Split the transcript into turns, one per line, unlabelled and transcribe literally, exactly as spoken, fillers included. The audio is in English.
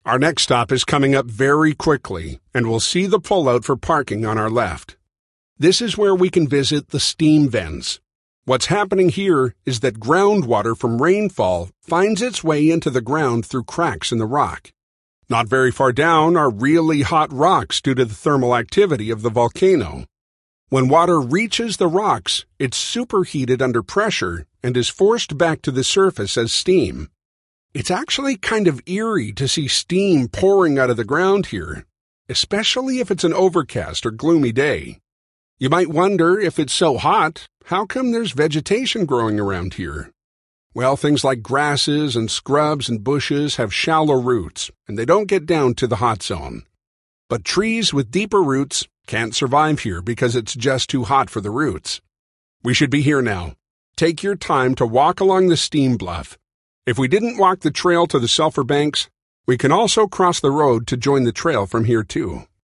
Our next stop is coming up very quickly, and we'll see the pullout for parking on our left. This is where we can visit the steam vents. What's happening here is that groundwater from rainfall finds its way into the ground through cracks in the rock. Not very far down are really hot rocks due to the thermal activity of the volcano. When water reaches the rocks, it's superheated under pressure and is forced back to the surface as steam. It's actually kind of eerie to see steam pouring out of the ground here, especially if it's an overcast or gloomy day. You might wonder, if it's so hot, how come there's vegetation growing around here? Well, things like grasses and scrubs and bushes have shallow roots, and they don't get down to the hot zone. But trees with deeper roots can't survive here because it's just too hot for the roots. We should be here now. Take your time to walk along the steam bluff. If we didn't walk the trail to the sulfur banks, we can also cross the road to join the trail from here too.